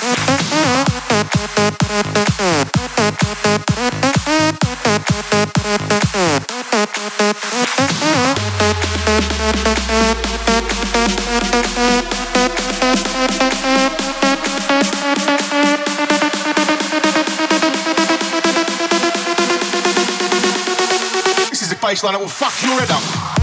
Baseline that will fuck your head up.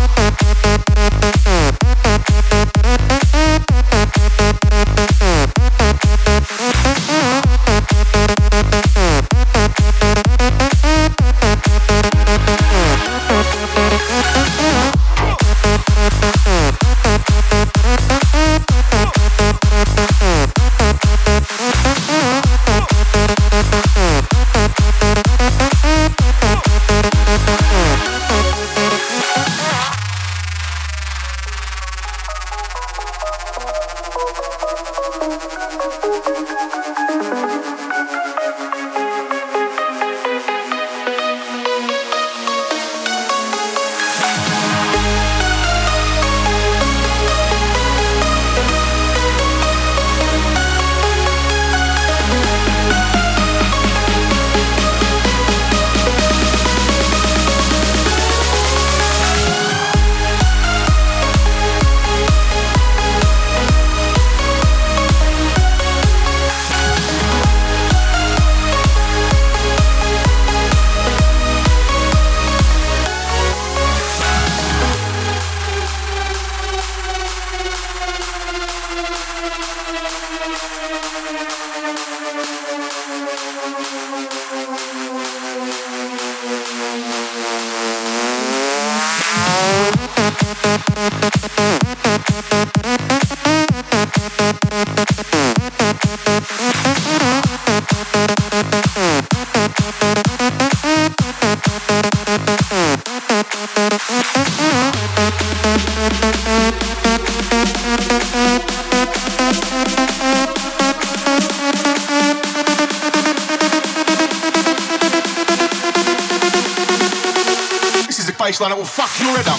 Baseline that will fuck your head up.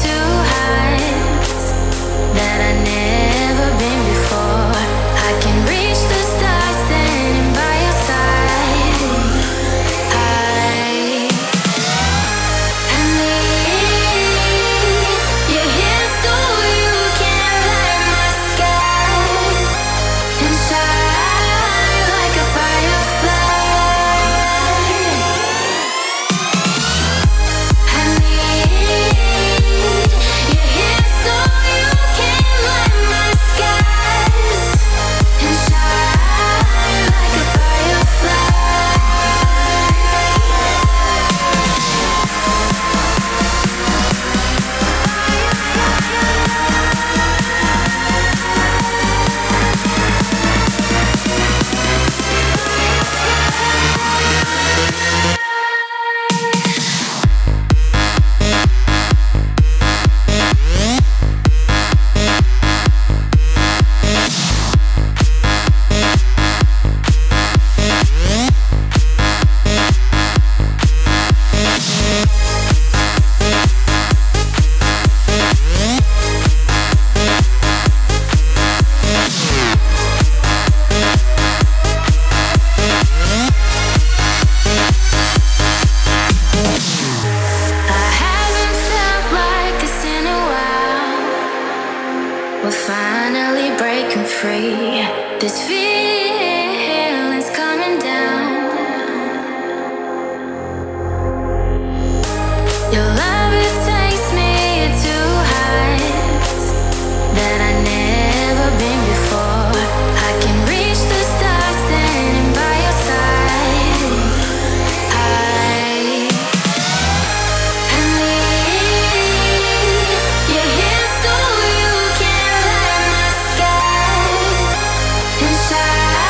That I never been before. I can free. This feeling's coming down. Your love, it takes me to heights that I never been before. I can reach the stars standing by your side. I need you here so you can light my sky and shine.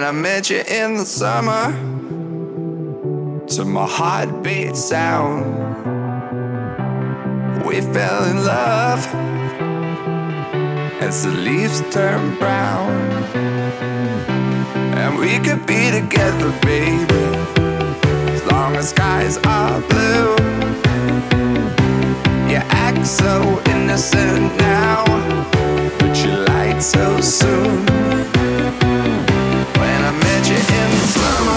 I met you in the summer, to my heartbeat sound, we fell in love as the leaves turn brown. And we could be together, baby, as long as skies are blue. You act so innocent now, but you lied so soon. When I met you in the summer,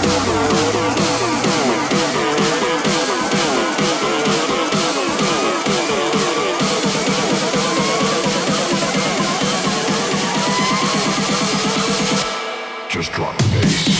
just drop the bass.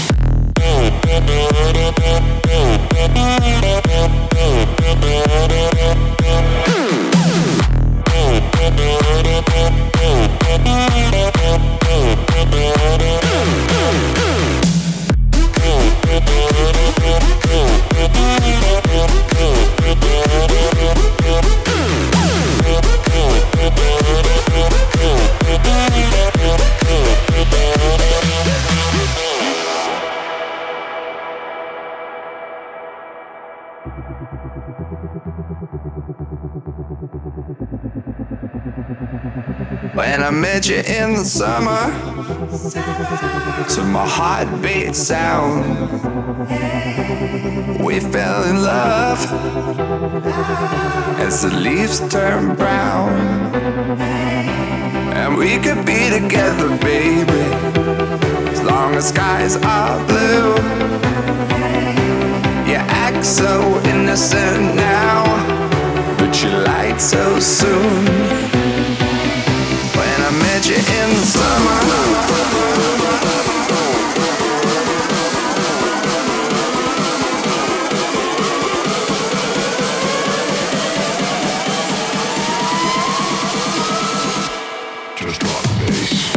when I met you in the summer, to my heartbeat sound, we fell in love as the leaves turn brown. And we could be together, baby, as long as skies are blue. You act so innocent now, but you lied so soon. When I met you in the summer, Just drop the bass.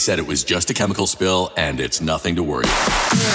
said it was just a chemical spill and it's nothing to worry about.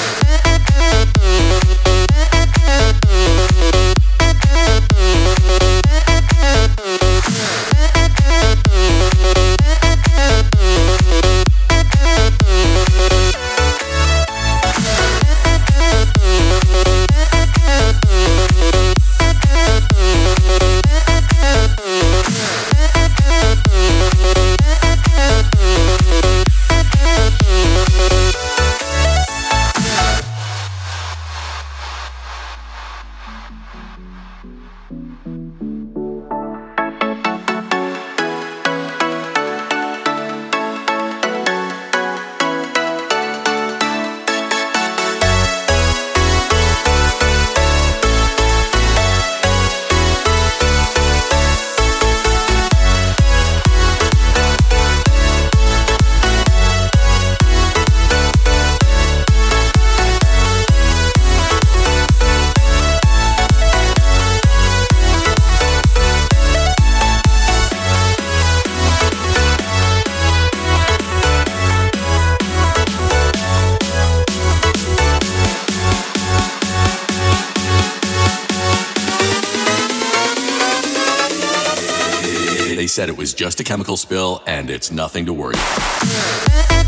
They said it was just a chemical spill and it's nothing to worry about.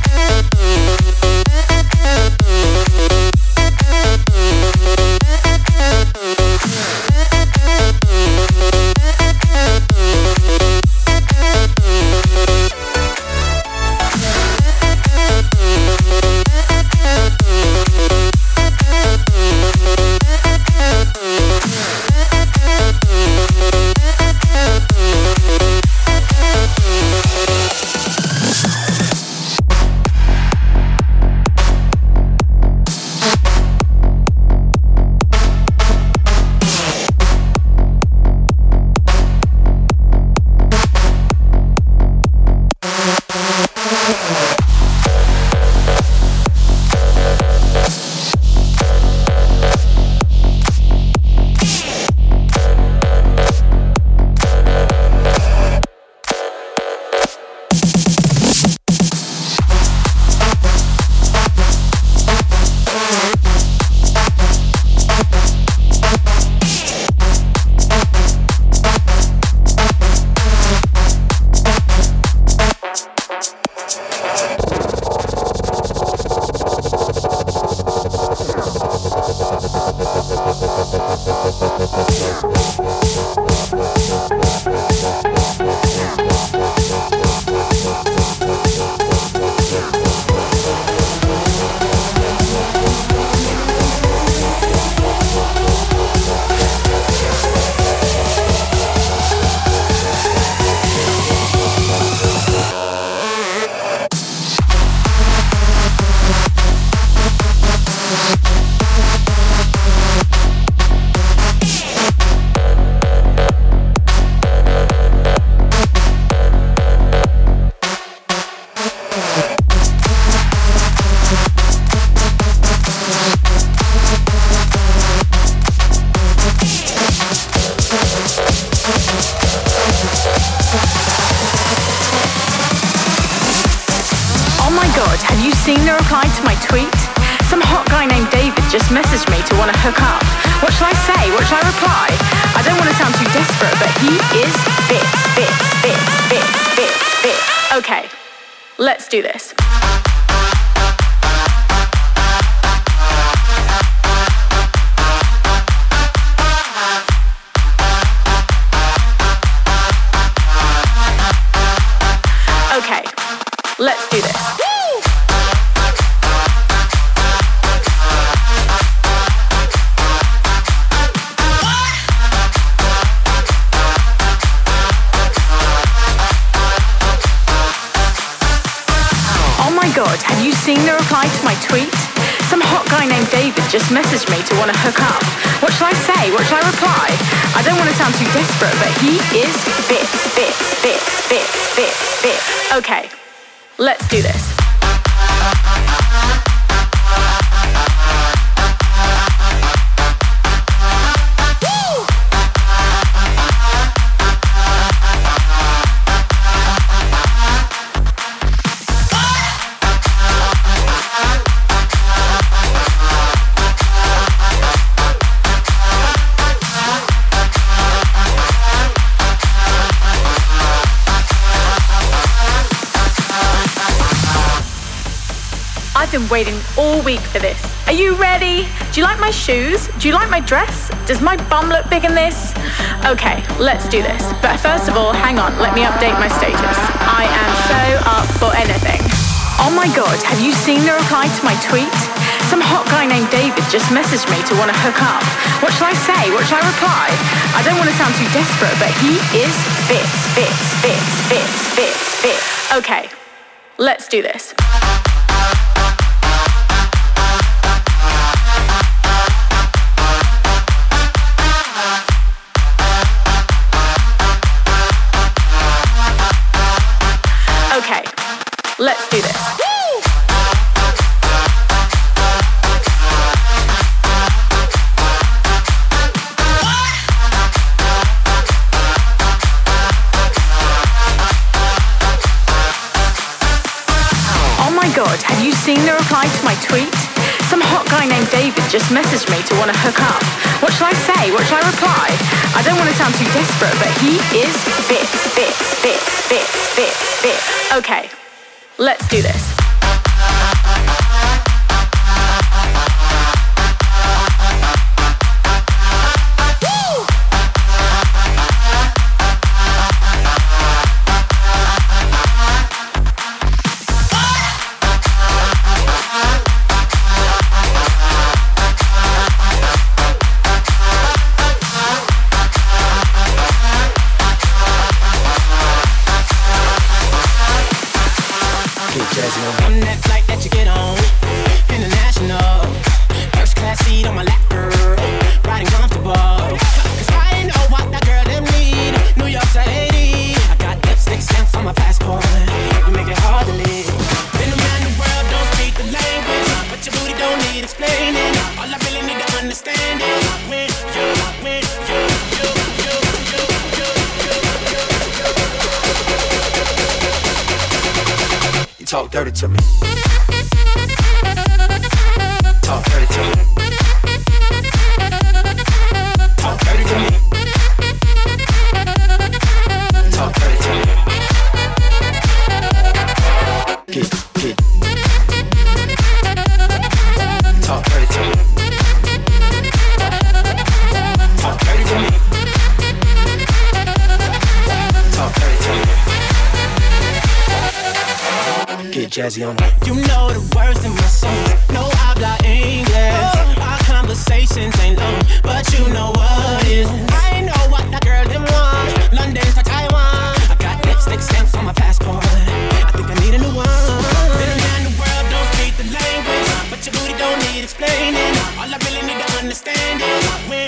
Seen the reply to my tweet? Some hot guy named David just messaged me to want to hook up. What shall I say? What shall I reply? I don't want to sound too desperate, but he is fit. Okay, let's do this. Okay, let's do this. God, have you seen the reply to my tweet? Some hot guy named David just messaged me to want to hook up. What shall I say? What shall I reply? I don't want to sound too desperate, but he is fit. Okay, let's do this. been waiting all week for this. Are you ready? Do you like my shoes? Do you like my dress? Does my bum look big in this? Okay, let's do this. But first of all, hang on, let me update my status. I am so up for anything. Oh my god, have you seen the reply to my tweet? Some hot guy named David just messaged me to want to hook up. What shall I say? What shall I reply? I don't want to sound too desperate, but he is fit. Okay, let's do this. Okay, let's do this. God, have you seen the reply to my tweet? Some hot guy named David just messaged me to want to hook up. What shall I say? What shall I reply? I don't want to sound too desperate, but he is fit. Okay, let's do this. I'm that flight that you get on, international, first class seat on my lap, girl, riding comfortable, 'cause I know what that girl them need, New York to Haiti, I got lipstick stamps on my passport, you make it hard to live, been around the world, don't speak the language, but your booty don't need explaining, all I really need to understand is, when you talk dirty to me. Talk dirty to me. Talk dirty to me. Talk dirty to me. Get. Talk dirty to me. Talk dirty to me. Talk dirty to me. Get jazzy on it. You know the words in my songs. No habla English. Our conversations ain't long, but you know what is. I know what that girl them want. London to Taiwan. I got lipstick stamps on my passport. I think I need a new one. Been around the world, don't speak the language, but your booty don't need explaining. All I really need to understand is when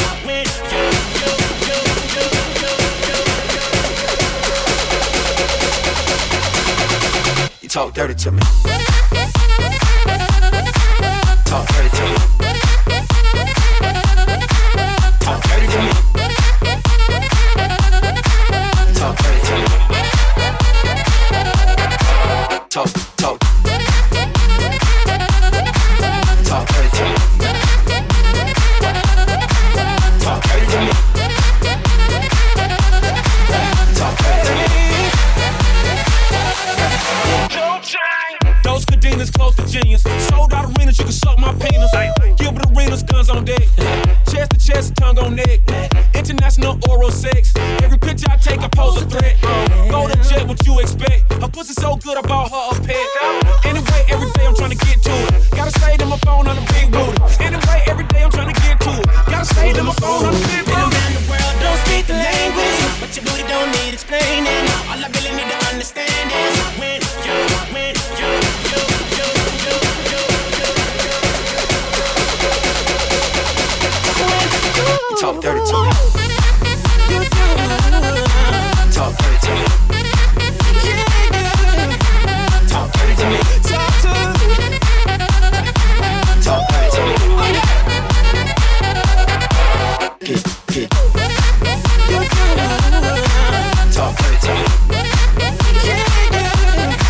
you talk dirty to me. Talk dirty to me. Talk dirty to me. Talk dirty to me. Talk. Talk dirty to me. Talk dirty to me. Talk dirty to me. Those cadenas close to genius. Sold out arenas, you can suck my penis. Gilbert Arenas, guns on deck. Chest to chest, tongue on neck. International oral sex. Every picture I take, I pose a threat. Go to jet, what you expect? Her pussy so good, I bought her a pet. Anyway, every day I'm trying to get to it. Gotta stay to my phone on the big booty. Anyway, every day I'm trying to get to it. Gotta stay to my phone on the big booty. Been around the world, don't speak the language, but your booty don't need explaining. All I really need to understand is when you talk dirty to me. Talk dirty to me. Talk dirty to me. Talk dirty to me. Get. Talk dirty to me.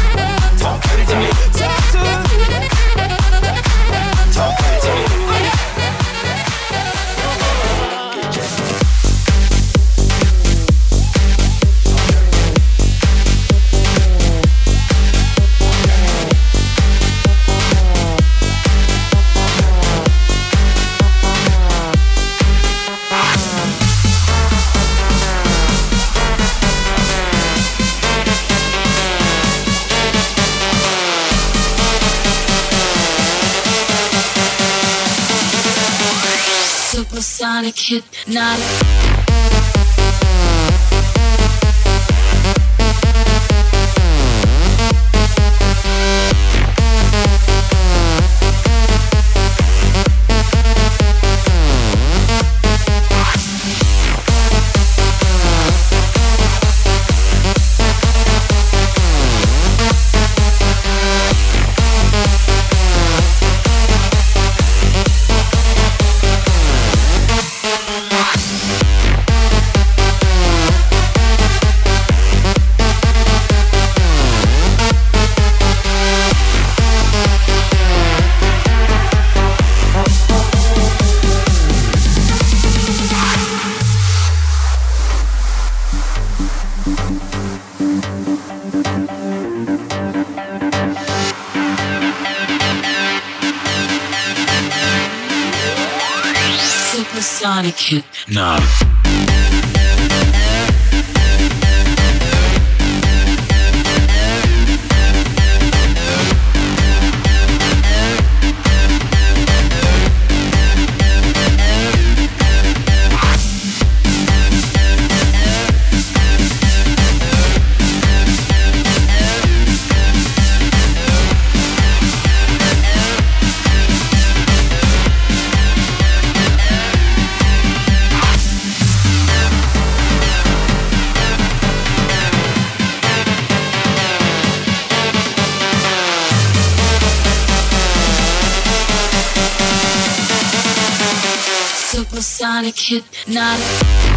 Supersonic hypnotic. Supersonic hypnotic. Supersonic hypnotic.